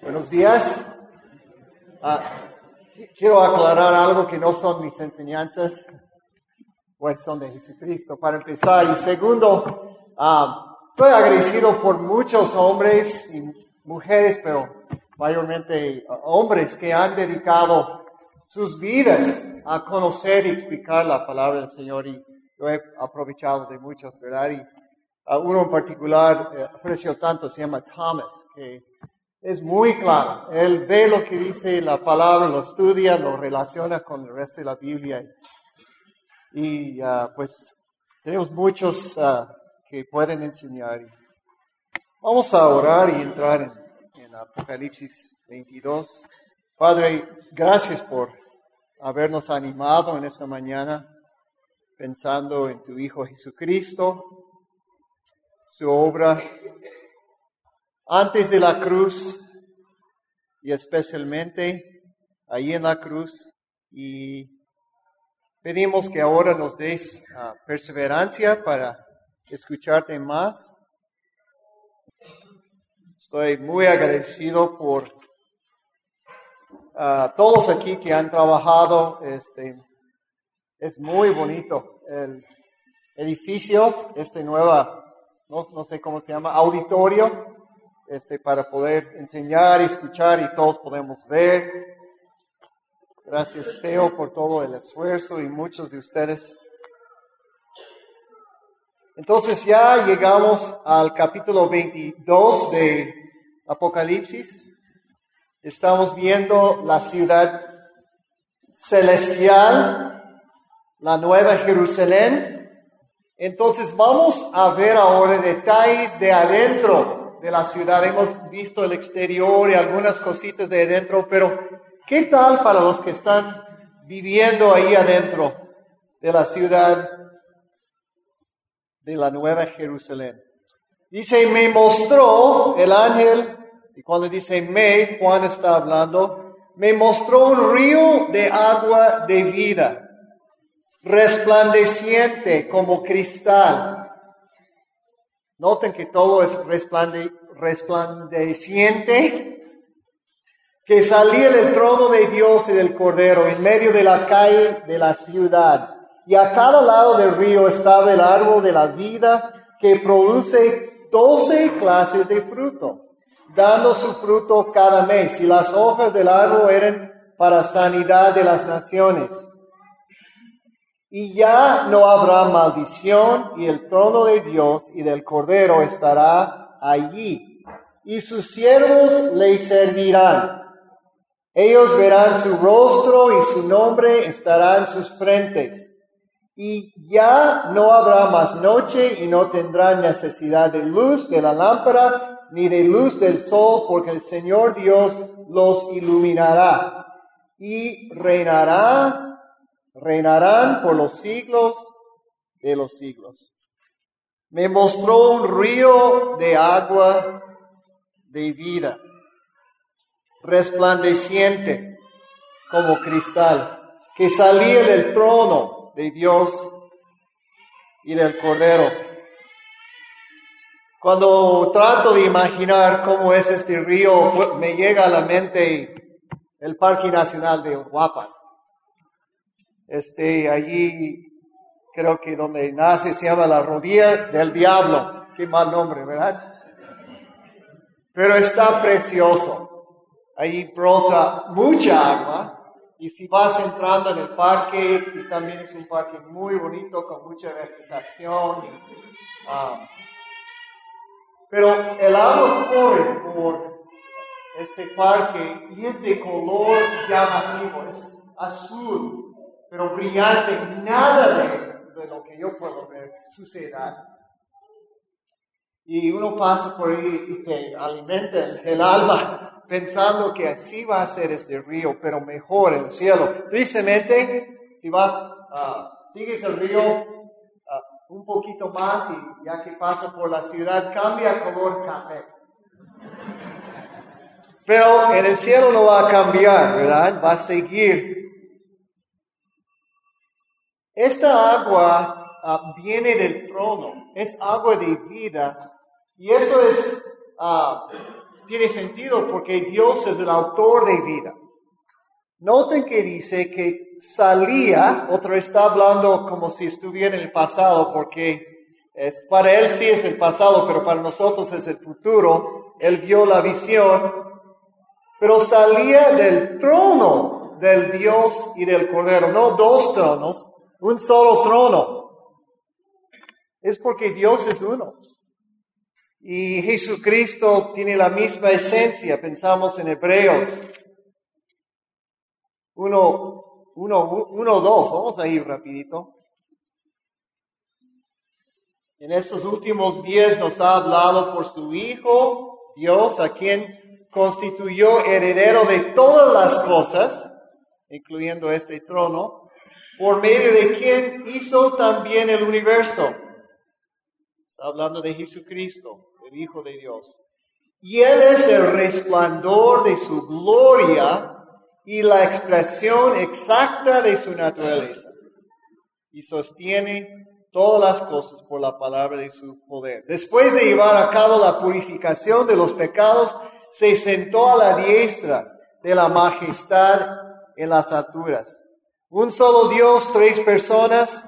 Buenos días. Quiero aclarar algo que no son mis enseñanzas, pues son de Jesucristo, para empezar. Y segundo, estoy agradecido por muchos hombres y mujeres, pero mayormente hombres que han dedicado sus vidas a conocer y explicar la palabra del Señor. Y yo he aprovechado de muchos, ¿verdad? Y uno en particular aprecio tanto, se llama Thomas, que es muy claro. Él ve lo que dice la palabra, lo estudia, lo relaciona con el resto de la Biblia. Y pues tenemos muchos que pueden enseñar. Vamos a orar y entrar en Apocalipsis 22. Padre, gracias por habernos animado en esta mañana pensando en tu Hijo Jesucristo, su obra antes de la cruz y especialmente ahí en la cruz, y pedimos que ahora nos des perseverancia para escucharte más. Estoy muy agradecido por todos aquí que han trabajado. Es muy bonito el edificio, no sé cómo se llama, auditorio, para poder enseñar y escuchar y todos podemos ver. Gracias, Teo, por todo el esfuerzo y muchos de ustedes. Entonces ya llegamos al capítulo 22 de Apocalipsis. Estamos viendo la ciudad celestial, la Nueva Jerusalén. Entonces vamos a ver ahora detalles de adentro de la ciudad. Hemos visto el exterior y algunas cositas de adentro, pero ¿qué tal para los que están viviendo ahí adentro de la ciudad de la Nueva Jerusalén? Dice, me mostró el ángel, y cuando dice Juan está hablando, me mostró un río de agua de vida, resplandeciente como cristal. Noten que todo es resplandeciente, que salía del trono de Dios y del Cordero en medio de la calle de la ciudad. Y a cada lado del río estaba el árbol de la vida, que produce 12 clases de fruto, dando su fruto cada mes. Y las hojas del árbol eran para sanidad de las naciones. Y ya no habrá maldición, y el trono de Dios y del Cordero estará allí, y sus siervos le servirán. Ellos verán su rostro y su nombre estará en sus frentes. Y ya no habrá más noche, y no tendrán necesidad de luz de la lámpara, ni de luz del sol, porque el Señor Dios los iluminará. Y reinarán por los siglos de los siglos. Me mostró un río de agua de vida, resplandeciente como cristal, que salía del trono de Dios y del Cordero. Cuando trato de imaginar cómo es este río, me llega a la mente el Parque Nacional de Uruapan. Allí creo que donde nace se llama la Rodilla del Diablo. Qué mal nombre, ¿verdad? Pero está precioso. Allí brota mucha agua. Y si vas entrando en el parque, y también es un parque muy bonito con mucha vegetación. Pero el agua corre por este parque y es de color llamativo, es azul, pero brillante. Nada de lo que yo puedo ver sucederá. Y uno pasa por ahí y te alimenta el alma pensando que así va a ser este río, pero mejor el cielo. Tristemente, si sigues el río un poquito más y ya que pasa por la ciudad, cambia color café. Pero en el cielo no va a cambiar, ¿verdad? Va a seguir. Esta agua viene del trono, es agua de vida, y eso es tiene sentido porque Dios es el autor de vida. Noten que dice que salía, otra vez está hablando como si estuviera en el pasado, porque para él sí es el pasado, pero para nosotros es el futuro. Él vio la visión, pero salía del trono del Dios y del Cordero, no dos tronos, un solo trono. Es porque Dios es uno. Y Jesucristo tiene la misma esencia, pensamos en Hebreos 1:2, vamos a ir rapidito. En estos últimos días nos ha hablado por su Hijo, Dios, a quien constituyó heredero de todas las cosas, incluyendo este trono, por medio de quien hizo también el universo. Está hablando de Jesucristo, el Hijo de Dios. Y Él es el resplandor de su gloria y la expresión exacta de su naturaleza. Y sostiene todas las cosas por la palabra de su poder. Después de llevar a cabo la purificación de los pecados, se sentó a la diestra de la majestad en las alturas. Un solo Dios, tres personas,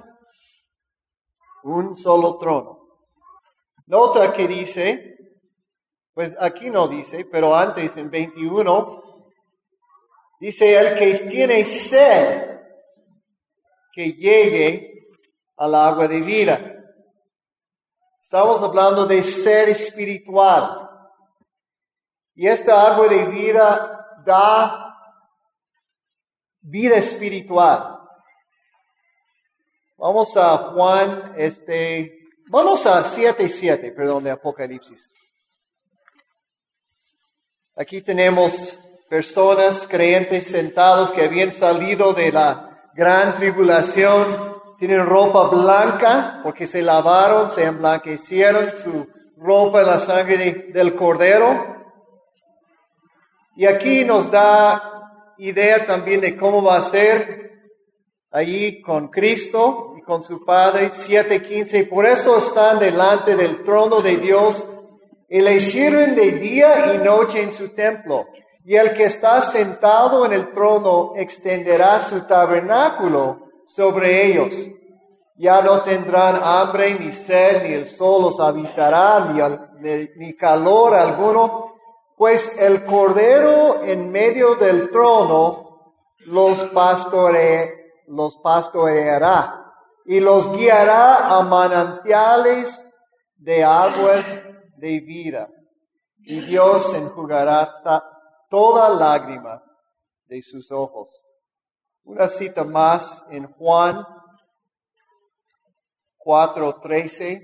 un solo trono. Nota que dice, pues aquí no dice, pero antes en 21, dice, el que tiene sed, que llegue al agua de vida. Estamos hablando de sed espiritual. Y esta agua de vida da vida espiritual. Vamos a Juan, vamos a 7:7, perdón, de Apocalipsis. Aquí tenemos personas creyentes sentados que habían salido de la gran tribulación, tienen ropa blanca porque se lavaron, se emblanquecieron su ropa en la sangre del Cordero. Y aquí nos da idea también de cómo va a ser allí con Cristo y con su Padre, 7:15. Por eso están delante del trono de Dios y le sirven de día y noche en su templo. Y el que está sentado en el trono extenderá su tabernáculo sobre ellos. Ya no tendrán hambre ni sed, ni el sol los habitará, ni calor alguno, pues el Cordero en medio del trono los pastoreará y los guiará a manantiales de aguas de vida. Y Dios enjugará toda lágrima de sus ojos. Una cita más en Juan 4:13.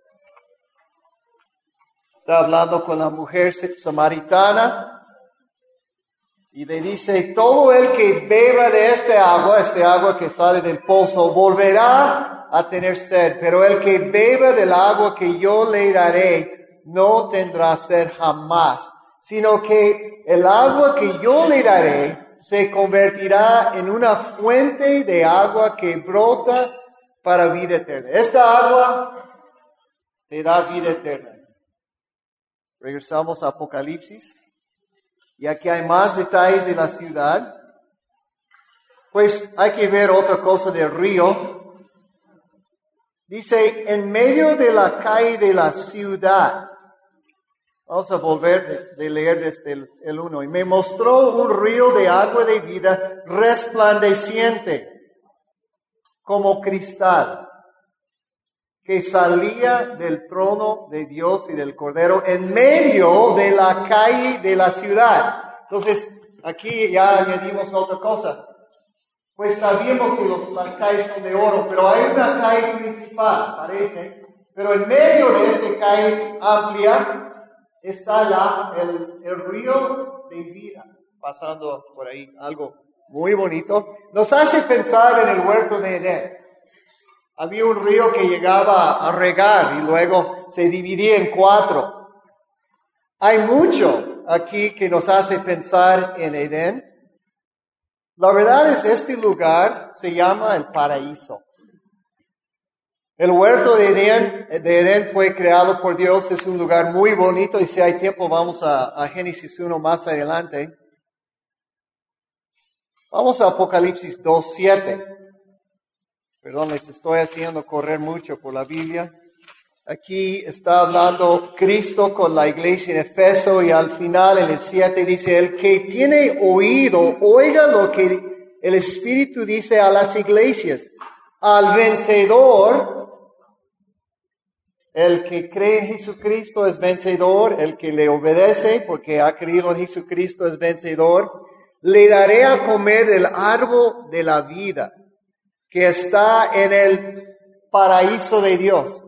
Está hablando con la mujer samaritana y le dice, todo el que beba de este agua que sale del pozo, volverá a tener sed, pero el que beba del agua que yo le daré, no tendrá sed jamás, sino que el agua que yo le daré se convertirá en una fuente de agua que brota para vida eterna. Esta agua te da vida eterna. Regresamos a Apocalipsis. Y aquí hay más detalles de la ciudad. Pues hay que ver otra cosa del río. Dice, en medio de la calle de la ciudad. Vamos a volver de leer desde el 1. Y me mostró un río de agua de vida resplandeciente como cristal, que salía del trono de Dios y del Cordero en medio de la calle de la ciudad. Entonces, aquí ya añadimos otra cosa. Pues sabíamos que las calles son de oro, pero hay una calle principal, parece. Pero en medio de esta calle amplia está el río de vida, pasando por ahí, algo muy bonito. Nos hace pensar en el huerto de Edén. Había un río que llegaba a regar y luego se dividía en 4. Hay mucho aquí que nos hace pensar en Edén. La verdad es, este lugar se llama el paraíso. El huerto de Edén fue creado por Dios, es un lugar muy bonito y si hay tiempo vamos a Génesis 1 más adelante. Vamos a Apocalipsis 2:7. Perdón, les estoy haciendo correr mucho por la Biblia. Aquí está hablando Cristo con la iglesia en Efeso y al final en el 7 dice, el que tiene oído, oiga lo que el Espíritu dice a las iglesias. Al vencedor, el que cree en Jesucristo es vencedor, el que le obedece porque ha creído en Jesucristo es vencedor. Le daré a comer del árbol de la vida que está en el paraíso de Dios.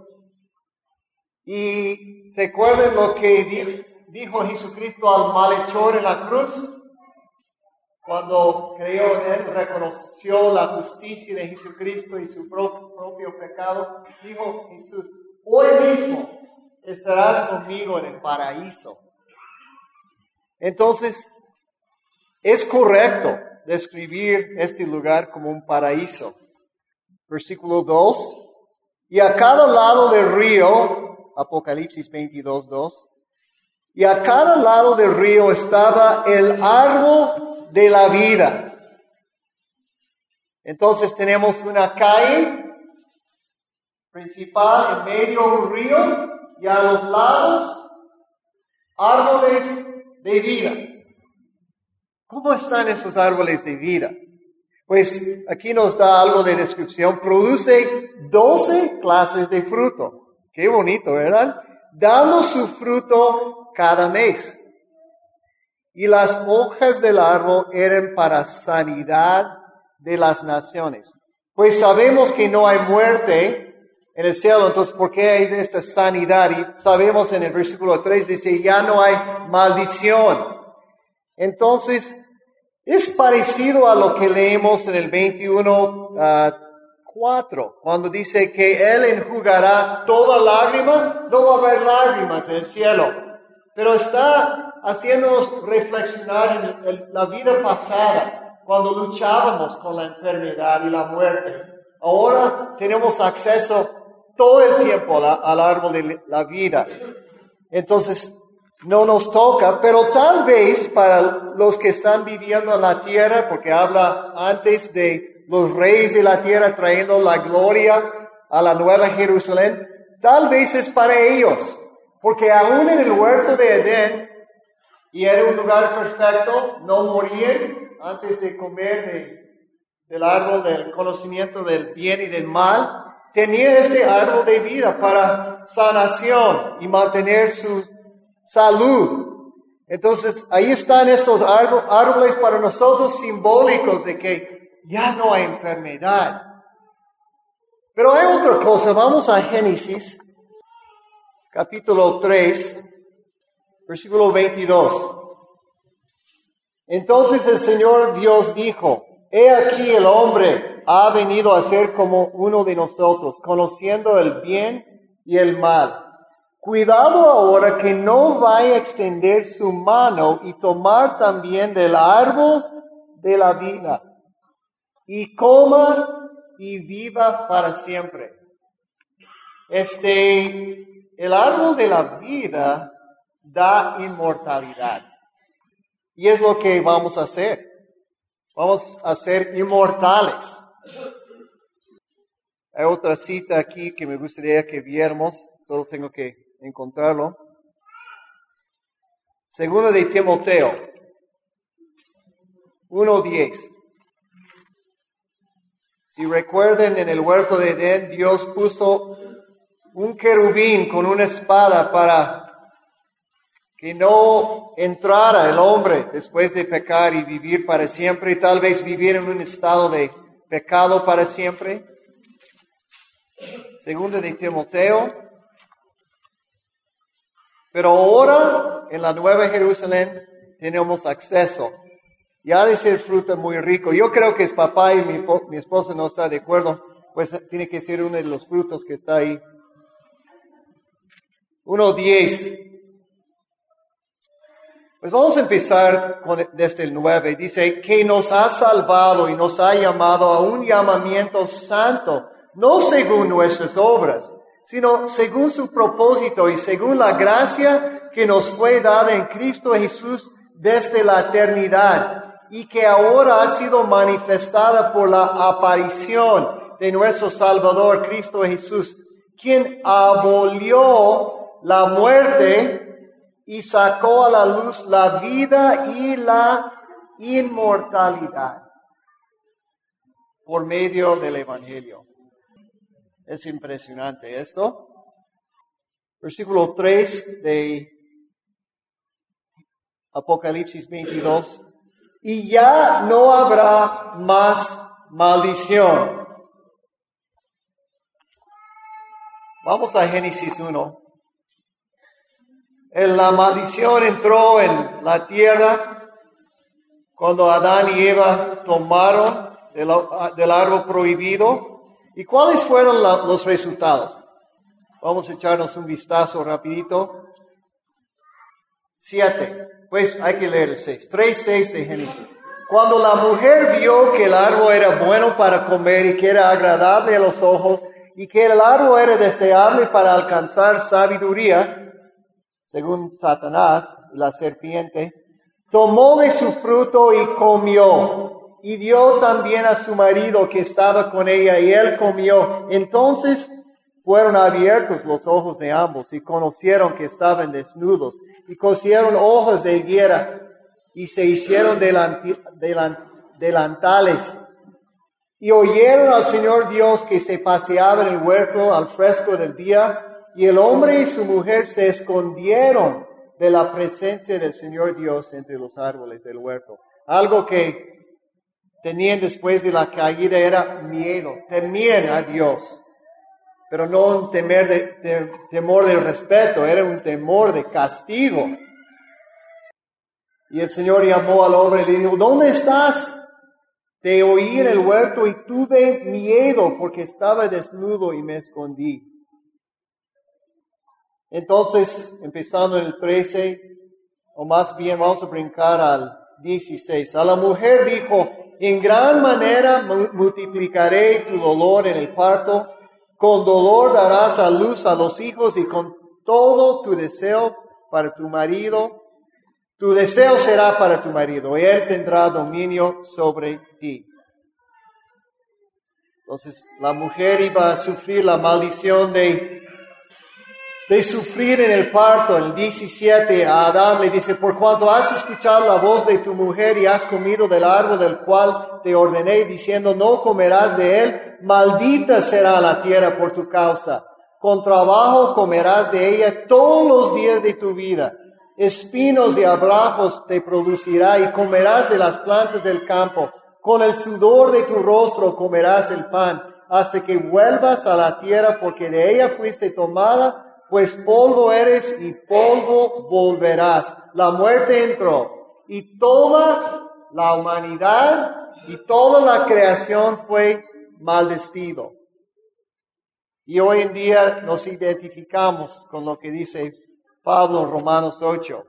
Y ¿se acuerdan lo que dijo Jesucristo al malhechor en la cruz? Cuando creyó en él, reconoció la justicia de Jesucristo y su propio pecado, dijo Jesús, hoy mismo estarás conmigo en el paraíso. Entonces, es correcto describir este lugar como un paraíso. Versículo 2, y a cada lado del río, Apocalipsis 22:2, y a cada lado del río estaba el árbol de la vida. Entonces tenemos una calle principal, en medio un río, y a los lados árboles de vida. ¿Cómo están esos árboles de vida? Pues aquí nos da algo de descripción. Produce 12 clases de fruto. Qué bonito, ¿verdad? Dando su fruto cada mes. Y las hojas del árbol eran para sanidad de las naciones. Pues sabemos que no hay muerte en el cielo, entonces ¿por qué hay esta sanidad? Y sabemos en el versículo 3 dice, ya no hay maldición. Entonces, es parecido a lo que leemos en el 21:4, cuando dice que Él enjugará toda lágrima. No va a haber lágrimas en el cielo, pero está haciéndonos reflexionar en la vida pasada, cuando luchábamos con la enfermedad y la muerte. Ahora tenemos acceso todo el tiempo al árbol de la vida. Entonces, no nos toca, pero tal vez para los que están viviendo en la tierra, porque habla antes de los reyes de la tierra trayendo la gloria a la nueva Jerusalén, tal vez es para ellos, porque aún en el huerto de Edén, y era un lugar perfecto, no morían antes de comer del árbol del conocimiento del bien y del mal, tenía este árbol de vida para sanación y mantener su salud. Entonces, ahí están estos árboles para nosotros simbólicos de que ya no hay enfermedad. Pero hay otra cosa. Vamos a Génesis, capítulo 3, versículo 22. Entonces el Señor Dios dijo, he aquí el hombre ha venido a ser como uno de nosotros, conociendo el bien y el mal. Cuidado ahora que no vaya a extender su mano y tomar también del árbol de la vida, y coma y viva para siempre. El árbol de la vida da inmortalidad. Y es lo que vamos a hacer. Vamos a ser inmortales. Hay otra cita aquí que me gustaría que viéramos. Solo tengo que encontrarlo. Segundo de Timoteo 1:10. Si recuerden, en el huerto de Edén, Dios puso un querubín con una espada para que no entrara el hombre después de pecar y vivir para siempre, y tal vez vivir en un estado de pecado para siempre. Segundo de Timoteo. Pero ahora, en la Nueva Jerusalén, tenemos acceso. Y ha de ser fruta muy rico. Yo creo que es papá y mi esposa no está de acuerdo, pues tiene que ser uno de los frutos que está ahí. 1:10. Pues vamos a empezar desde el 9. Dice, que nos ha salvado y nos ha llamado a un llamamiento santo, no según nuestras obras, sino según su propósito y según la gracia que nos fue dada en Cristo Jesús desde la eternidad y que ahora ha sido manifestada por la aparición de nuestro Salvador Cristo Jesús, quien abolió la muerte y sacó a la luz la vida y la inmortalidad por medio del Evangelio. Es impresionante esto. Versículo 3 de Apocalipsis 22. Y ya no habrá más maldición. Vamos a Génesis 1. La maldición entró en la tierra cuando Adán y Eva tomaron del árbol prohibido. ¿Y cuáles fueron los resultados? Vamos a echarnos un vistazo rapidito. 7. Pues hay que leer el 6. 3:6 de Génesis. Cuando la mujer vio que el árbol era bueno para comer y que era agradable a los ojos y que el árbol era deseable para alcanzar sabiduría, según Satanás, la serpiente, tomó de su fruto y comió. Y dio también a su marido que estaba con ella, y él comió. Entonces fueron abiertos los ojos de ambos, y conocieron que estaban desnudos, y cosieron hojas de higuera, y se hicieron delantales. Y oyeron al Señor Dios que se paseaba en el huerto al fresco del día, y el hombre y su mujer se escondieron de la presencia del Señor Dios entre los árboles del huerto. Algo que tenían después de la caída era miedo, temían a Dios, pero no un temor de respeto, era un temor de castigo. Y el Señor llamó al hombre y le dijo, ¿dónde estás? Te oí en el huerto y tuve miedo porque estaba desnudo y me escondí. Entonces, empezando en el 13, o más bien vamos a brincar al 16. A la mujer dijo, en gran manera multiplicaré tu dolor en el parto, con dolor darás a luz a los hijos y con todo tu deseo para tu marido. Tu deseo será para tu marido, y él tendrá dominio sobre ti. Entonces, la mujer iba a sufrir la maldición de sufrir en el parto. En el 17, a Adán le dice, por cuanto has escuchado la voz de tu mujer y has comido del árbol del cual te ordené, diciendo, no comerás de él, maldita será la tierra por tu causa. Con trabajo comerás de ella todos los días de tu vida. Espinos y abrojos te producirá y comerás de las plantas del campo. Con el sudor de tu rostro comerás el pan, hasta que vuelvas a la tierra, porque de ella fuiste tomada, pues polvo eres y polvo volverás. La muerte entró y toda la humanidad y toda la creación fue maldecido. Y hoy en día nos identificamos con lo que dice Pablo en Romanos 8,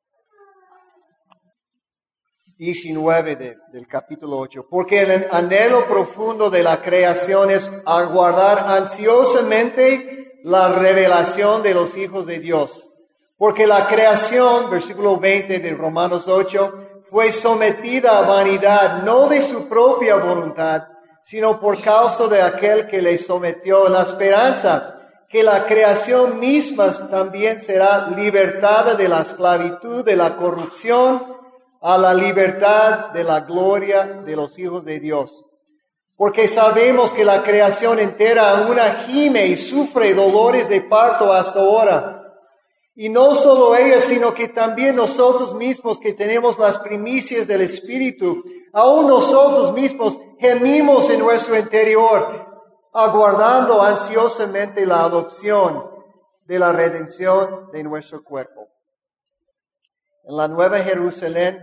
19 del capítulo 8. Porque el anhelo profundo de la creación es aguardar ansiosamente la revelación de los hijos de Dios. Porque la creación, versículo 20 de Romanos 8, fue sometida a vanidad, no de su propia voluntad, sino por causa de aquel que le sometió, en la esperanza que la creación misma también será libertada de la esclavitud, de la corrupción, a la libertad de la gloria de los hijos de Dios. Porque sabemos que la creación entera aún gime y sufre dolores de parto hasta ahora. Y no solo ella, sino que también nosotros mismos que tenemos las primicias del Espíritu, aún nosotros mismos gemimos en nuestro interior, aguardando ansiosamente la adopción de la redención de nuestro cuerpo. En la Nueva Jerusalén,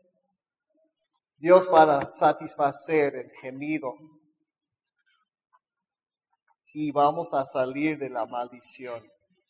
Dios va a satisfacer el gemido y vamos a salir de la maldición.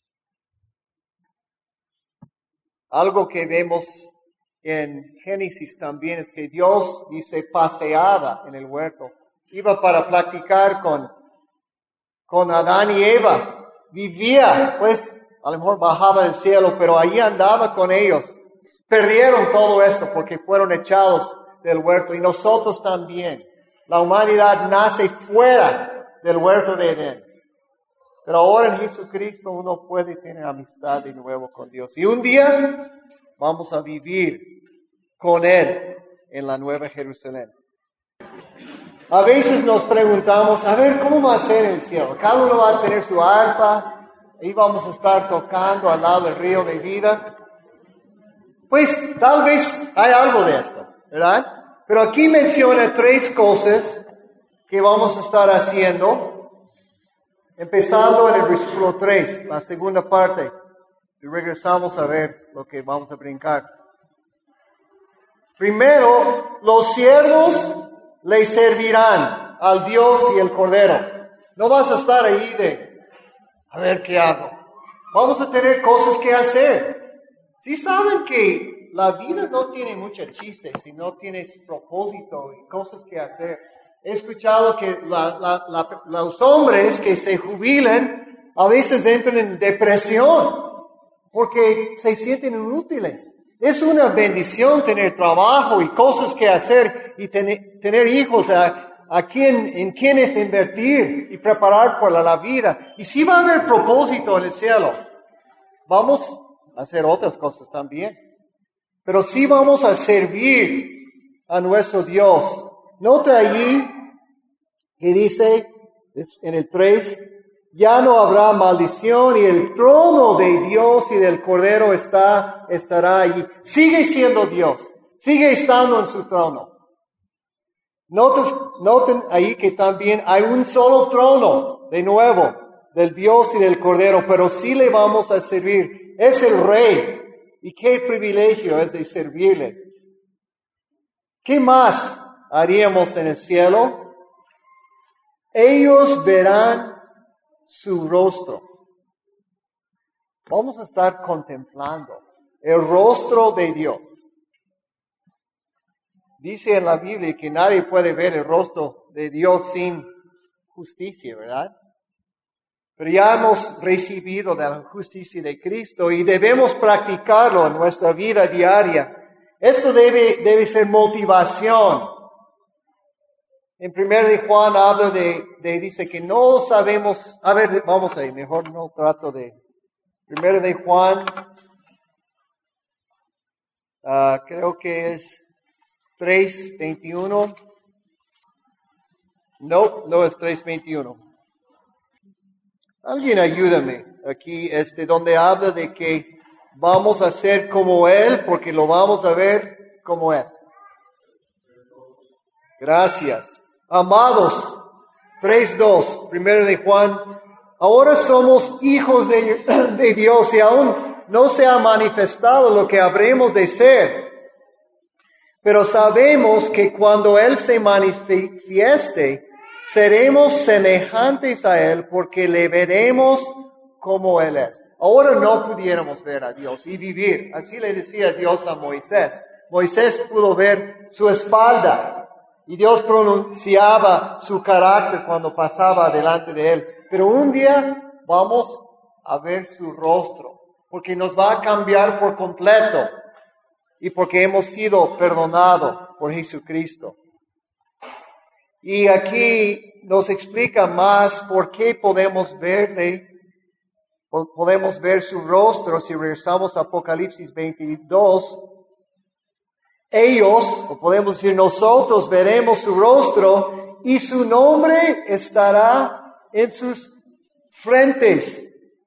Algo que vemos en Génesis también es que Dios dice paseaba en el huerto. Iba para platicar con con Adán y Eva. Vivía, pues, a lo mejor bajaba del cielo, pero ahí andaba con ellos. Perdieron todo esto porque fueron echados del huerto y nosotros también. La humanidad nace fuera del huerto de Edén. Pero ahora en Jesucristo uno puede tener amistad de nuevo con Dios. Y un día vamos a vivir con Él en la Nueva Jerusalén. A veces nos preguntamos, a ver, ¿cómo va a ser el cielo? Cada uno va a tener su arpa y vamos a estar tocando al lado del río de vida. Pues tal vez hay algo de esto, ¿verdad? Pero aquí menciona 3 cosas que vamos a estar haciendo, empezando en el versículo 3, la segunda parte, y regresamos a ver lo que vamos a brincar. Primero, los siervos le servirán al Dios y el Cordero. No vas a estar ahí a ver qué hago. Vamos a tener cosas que hacer. Sí saben que la vida no tiene mucho chiste si no tienes propósito y cosas que hacer. He escuchado que los hombres que se jubilan a veces entran en depresión porque se sienten inútiles. Es una bendición tener trabajo y cosas que hacer y tener hijos en quienes invertir y preparar para la vida. Y sí va a haber propósito en el cielo. Vamos a hacer otras cosas también. Pero sí vamos a servir a nuestro Dios. Nota allí que dice en el 3, ya no habrá maldición y el trono de Dios y del Cordero estará allí. Sigue siendo Dios, sigue estando en su trono. Noten ahí que también hay un solo trono, de nuevo, del Dios y del Cordero, pero sí le vamos a servir. Es el Rey. Y qué privilegio es de servirle. ¿Qué más haríamos en el cielo? Ellos verán su rostro. Vamos a estar contemplando el rostro de Dios. Dice en la Biblia que nadie puede ver el rostro de Dios sin justicia, ¿verdad? Pero ya hemos recibido de la justicia de Cristo y debemos practicarlo en nuestra vida diaria. Esto debe ser motivación. En 1 de Juan habla dice que no sabemos, a ver, vamos ahí, mejor no trato de, 1 de Juan, creo que es 3:21. No es 3:21. Alguien ayúdame aquí, donde habla de que vamos a ser como Él, porque lo vamos a ver como es. Gracias. Amados, 3:2, 1 de Juan, ahora somos hijos de Dios y aún no se ha manifestado lo que habremos de ser. Pero sabemos que cuando Él se manifieste, seremos semejantes a Él porque le veremos como Él es. Ahora no pudiéramos ver a Dios y vivir. Así le decía Dios a Moisés. Moisés pudo ver su espalda y Dios pronunciaba su carácter cuando pasaba delante de Él. Pero un día vamos a ver su rostro porque nos va a cambiar por completo y porque hemos sido perdonados por Jesucristo. Y aquí nos explica más por qué podemos verle, podemos ver su rostro. Si regresamos a Apocalipsis 22, ellos, o podemos decir nosotros, veremos su rostro y su nombre estará en sus frentes.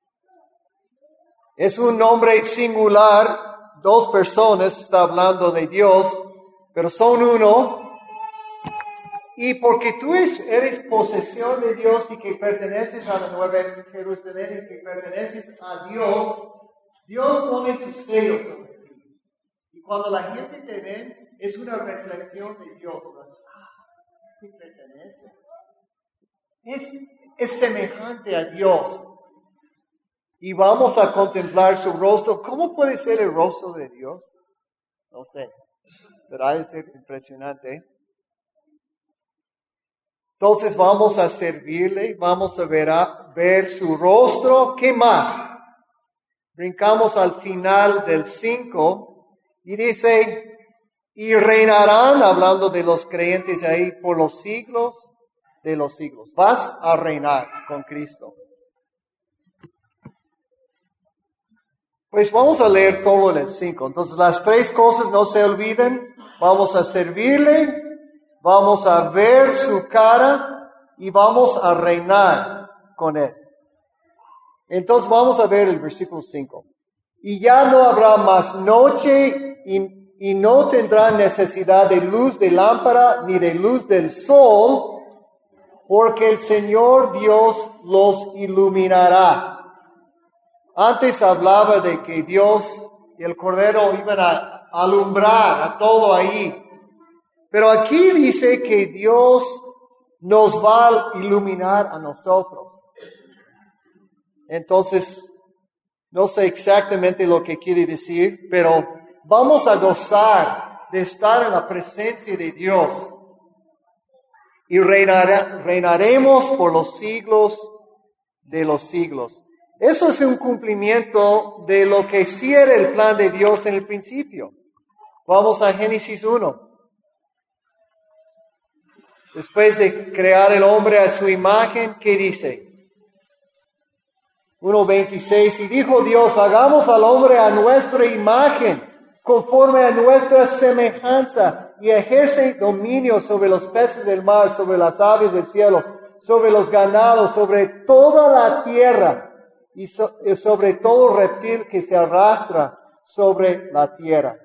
Es un nombre singular, 2 personas, está hablando de Dios, pero son uno. Y porque tú eres posesión de Dios y que perteneces a la Nueva Jerusalén y que perteneces a Dios, Dios pone su sello sobre ti. Y cuando la gente te ve, es una reflexión de Dios. Este pertenece. Es semejante a Dios. Y vamos a contemplar su rostro. ¿Cómo puede ser el rostro de Dios? No sé, pero ha de ser impresionante. Entonces vamos a servirle, vamos a ver su rostro. ¿Qué más? Brincamos al final del 5 y dice, y reinarán, hablando de los creyentes ahí, por los siglos de los siglos. Vas a reinar con Cristo. Pues vamos a leer todo en el 5. Entonces las 3 cosas no se olviden. Vamos a servirle, vamos a ver su cara y vamos a reinar con él. Entonces vamos a ver el versículo 5. Y ya no habrá más noche y no tendrán necesidad de luz de lámpara ni de luz del sol, porque el Señor Dios los iluminará. Antes hablaba de que Dios y el Cordero iban a alumbrar a todo ahí. Pero aquí dice que Dios nos va a iluminar a nosotros. Entonces, no sé exactamente lo que quiere decir, pero vamos a gozar de estar en la presencia de Dios. Y reinaremos por los siglos de los siglos. Eso es un cumplimiento de lo que sí era el plan de Dios en el principio. Vamos a Génesis 1. Después de crear el hombre a su imagen, ¿qué dice? 1:26, y dijo Dios, hagamos al hombre a nuestra imagen, conforme a nuestra semejanza, y ejerce dominio sobre los peces del mar, sobre las aves del cielo, sobre los ganados, sobre toda la tierra, y sobre todo reptil que se arrastra sobre la tierra.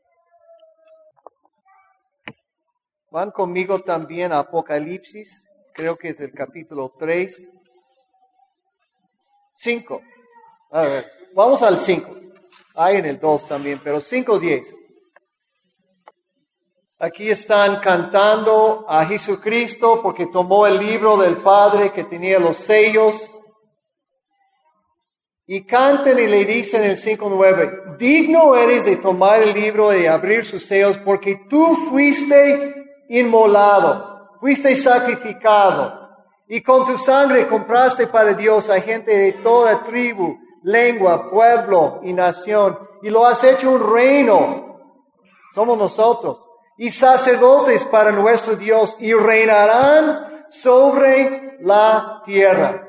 Van conmigo también a Apocalipsis, creo que es el capítulo 3. 5. A ver, vamos al 5. Hay en el 2 también, pero 5:10. Aquí están cantando a Jesucristo porque tomó el libro del Padre que tenía los sellos. Y canten y le dicen en el 5:9, digno eres de tomar el libro y de abrir sus sellos porque tú fuiste inmolado, fuiste sacrificado. Y con tu sangre compraste para Dios a gente de toda tribu, lengua, pueblo y nación. Y lo has hecho un reino. Somos nosotros. Y sacerdotes para nuestro Dios. Y reinarán sobre la tierra.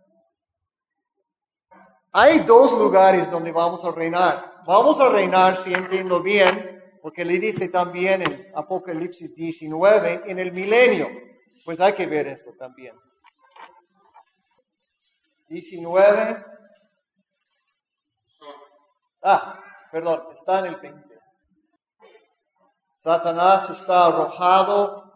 Hay 2 lugares donde vamos a reinar. Vamos a reinar, si entiendo bien, porque le dice también en Apocalipsis 19, en el milenio. Pues hay que ver esto también. 19. Está en el 20. Satanás está arrojado,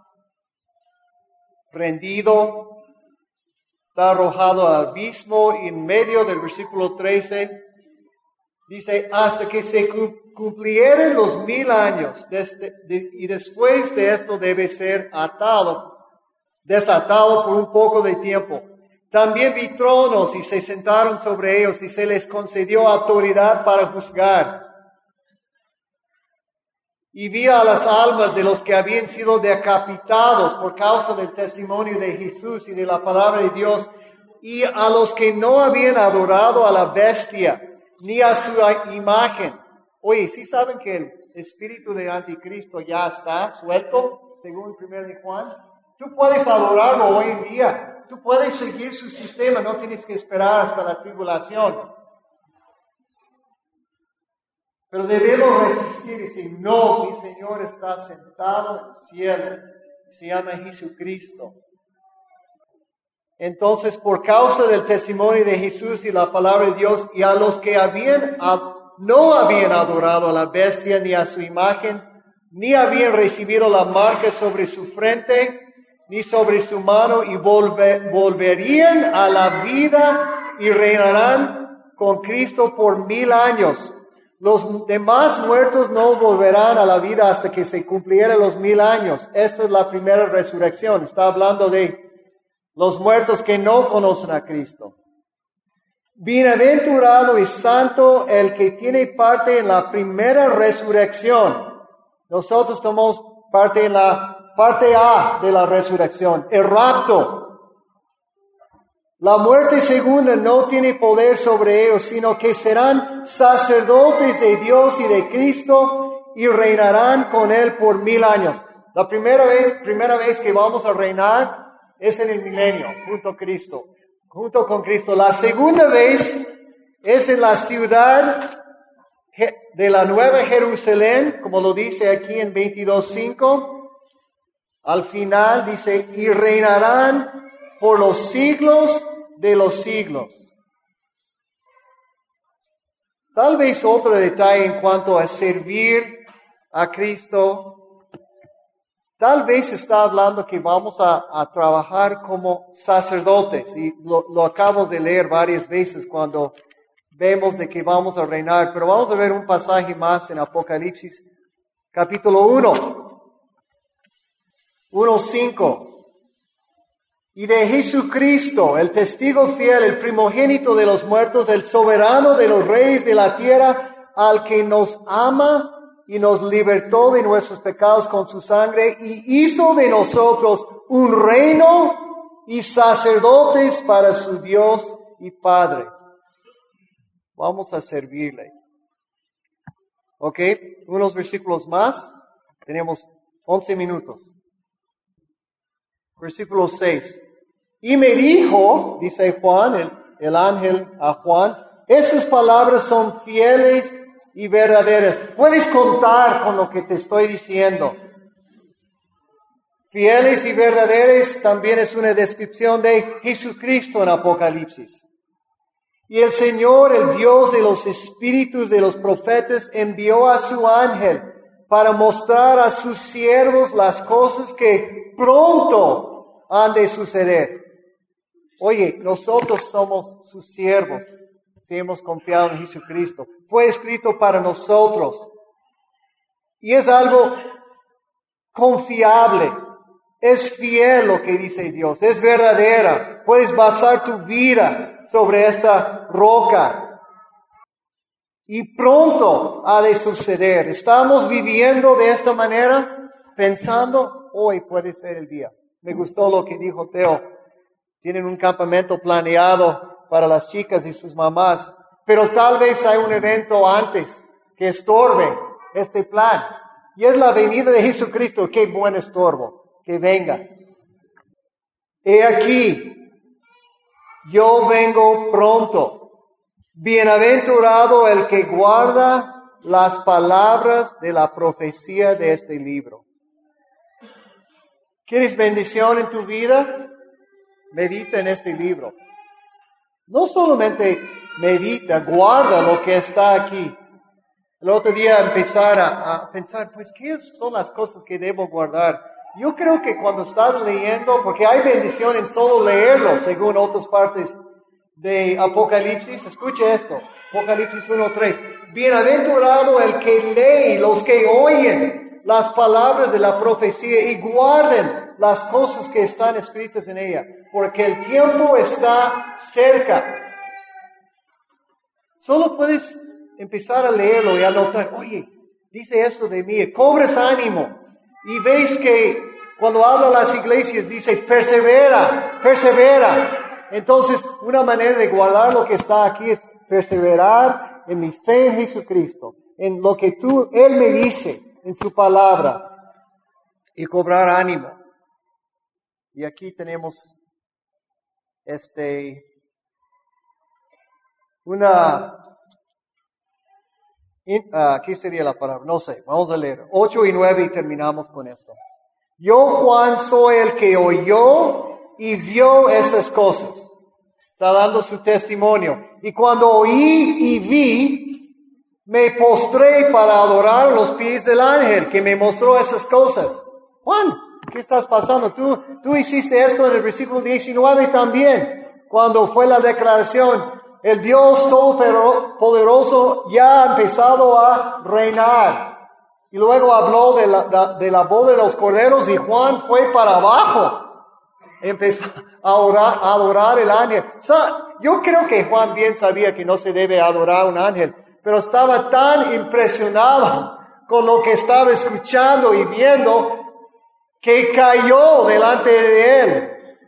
prendido, está arrojado al abismo. Y en medio del versículo 13, dice, hasta que se cumplieren los 1000 años, y después de esto debe ser desatado por un poco de tiempo. También vi tronos y se sentaron sobre ellos y se les concedió autoridad para juzgar. Y vi a las almas de los que habían sido decapitados por causa del testimonio de Jesús y de la palabra de Dios, y a los que no habían adorado a la bestia ni a su imagen. Oye, ¿sí saben que el espíritu de anticristo ya está suelto, según 1 de Juan? Tú puedes adorarlo hoy en día. Tú puedes seguir su sistema, no tienes que esperar hasta la tribulación. Pero debemos resistir y decir, no, mi Señor está sentado en el cielo. Se llama Jesucristo. Entonces, por causa del testimonio de Jesús y la palabra de Dios, y a los que no habían adorado a la bestia ni a su imagen, ni habían recibido la marca sobre su frente, ni sobre su mano, y volverían a la vida y reinarán con Cristo por 1000 años. Los demás muertos no volverán a la vida hasta que se cumplieran los 1000 años. Esta es la primera resurrección. Está hablando de los muertos que no conocen a Cristo. Bienaventurado y santo el que tiene parte en la primera resurrección. Nosotros tomamos parte en la parte A de la resurrección, el rapto. La muerte segunda no tiene poder sobre ellos, sino que serán sacerdotes de Dios y de Cristo y reinarán con Él por 1000 años. La primera vez que vamos a reinar es en el milenio, junto con Cristo. La segunda vez es en la ciudad de la Nueva Jerusalén, como lo dice aquí en 22:5. Al final dice, y reinarán por los siglos de los siglos. Tal vez otro detalle en cuanto a servir a Cristo. Tal vez está hablando que vamos a trabajar como sacerdotes. Y lo acabo de leer varias veces cuando vemos de que vamos a reinar. Pero vamos a ver un pasaje más en Apocalipsis, capítulo 1:5. Y de Jesucristo, el testigo fiel, el primogénito de los muertos, el soberano de los reyes de la tierra, al que nos ama y nos libertó de nuestros pecados con su sangre y hizo de nosotros un reino y sacerdotes para su Dios y Padre. Vamos a servirle. Ok, unos versículos más. Tenemos 11 minutos. Versículo 6. Y me dijo, dice Juan, el ángel a Juan, esas palabras son fieles y verdaderas. Puedes contar con lo que te estoy diciendo. Fieles y verdaderas también es una descripción de Jesucristo en Apocalipsis. Y el Señor, el Dios de los espíritus de los profetas, envió a su ángel para mostrar a sus siervos las cosas que pronto han de suceder. Oye, nosotros somos sus siervos si hemos confiado en Jesucristo. Fue escrito para nosotros. Y es algo confiable. Es fiel lo que dice Dios. Es verdadera. Puedes basar tu vida sobre esta roca. Y pronto ha de suceder. Estamos viviendo de esta manera, pensando, hoy puede ser el día. Me gustó lo que dijo Teo. Tienen un campamento planeado para las chicas y sus mamás, pero tal vez hay un evento antes que estorbe este plan. Y es la venida de Jesucristo. Qué buen estorbo. Que venga. He aquí, yo vengo pronto. Bienaventurado el que guarda las palabras de la profecía de este libro. ¿Quieres bendición en tu vida? Medita en este libro. No solamente medita, guarda lo que está aquí. El otro día empezar a pensar, pues, ¿qué son las cosas que debo guardar? Yo creo que cuando estás leyendo, porque hay bendición en solo leerlo, según otras partes de Apocalipsis, escuche esto, Apocalipsis 1:3. Bienaventurado el que lee, los que oyen las palabras de la profecía y guarden las cosas que están escritas en ella, porque el tiempo está cerca. Solo puedes empezar a leerlo y a notar, oye, dice esto de mí, cobres ánimo. Y ves que cuando habla las iglesias dice, persevera. Entonces, una manera de guardar lo que está aquí es perseverar en mi fe en Jesucristo, en lo que Él me dice en su palabra y cobrar ánimo. Y aquí tenemos ¿qué sería la palabra? No sé, vamos a leer 8 y 9 y terminamos con esto. Yo, Juan, soy el que oyó y vio esas cosas. Está dando su testimonio. Y cuando oí y vi, me postré para adorar los pies del ángel que me mostró esas cosas. Juan, ¿qué estás pasando? Tú hiciste esto en el versículo 19 también, cuando fue la declaración, el Dios Todopoderoso ya ha empezado a reinar. Y luego habló de la boda de los corderos y Juan fue para abajo. Empezó a adorar el ángel. Yo creo que Juan bien sabía que no se debe adorar a un ángel, pero estaba tan impresionado con lo que estaba escuchando y viendo que cayó delante de él.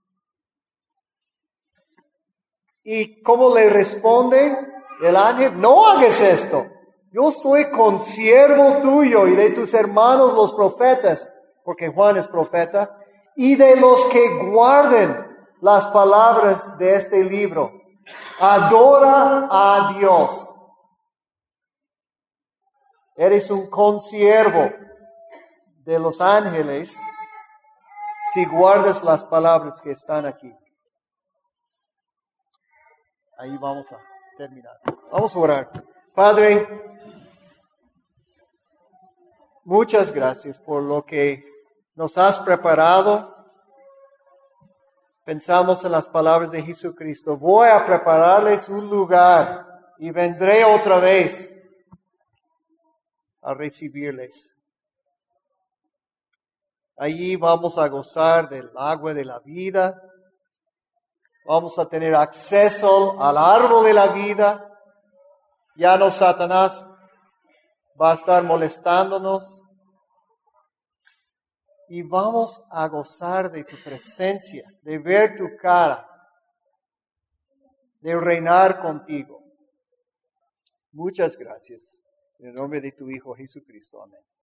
¿Y cómo le responde el ángel? No hagas esto. Yo soy consiervo tuyo y de tus hermanos los profetas, porque Juan es profeta, y de los que guarden las palabras de este libro. Adora a Dios. Eres un consiervo de los ángeles si guardas las palabras que están aquí. Ahí vamos a terminar. Vamos a orar. Padre, muchas gracias por lo que nos has preparado. Pensamos en las palabras de Jesucristo. Voy a prepararles un lugar y vendré otra vez a recibirles. Allí vamos a gozar del agua de la vida. Vamos a tener acceso al árbol de la vida. Ya no Satanás va a estar molestándonos. Y vamos a gozar de tu presencia, de ver tu cara, de reinar contigo. Muchas gracias. En el nombre de tu Hijo Jesucristo. Amén.